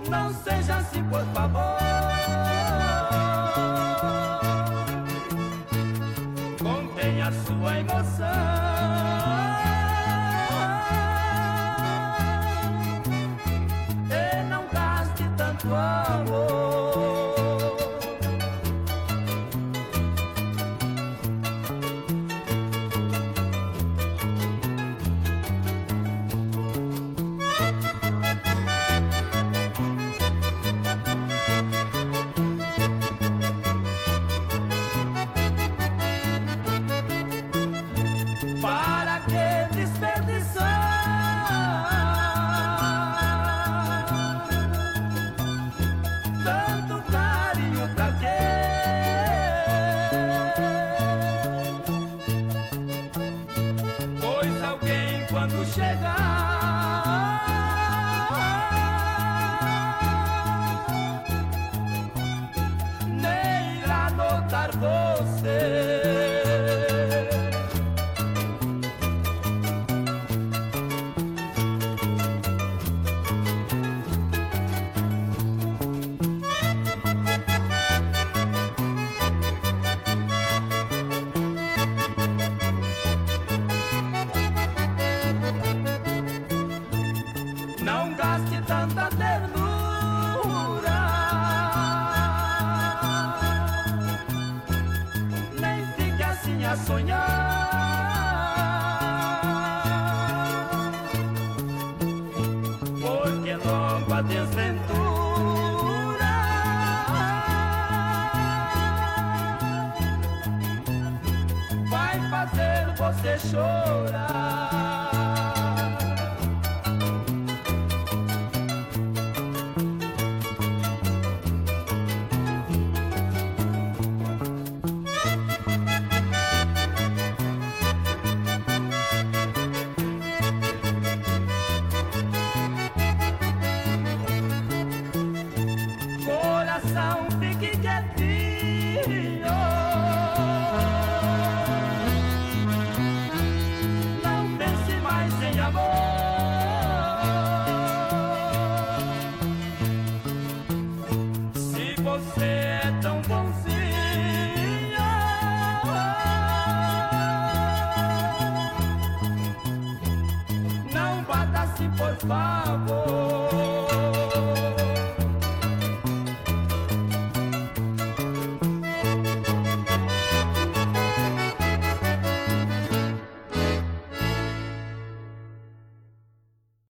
Não seja assim, por favor. Contenha sua emoção e não gaste tanto amor. Para que desperdiçar tanto carinho, pra quê? Pois alguém quando chegar nem irá notar você. Não gaste tanta ternura, nem fique assim a sonhar, porque logo a desventura vai fazer você chorar. Coração, fique quietinho, não pense mais em amor. Se você é tão bonzinho, não bata assim, por favor.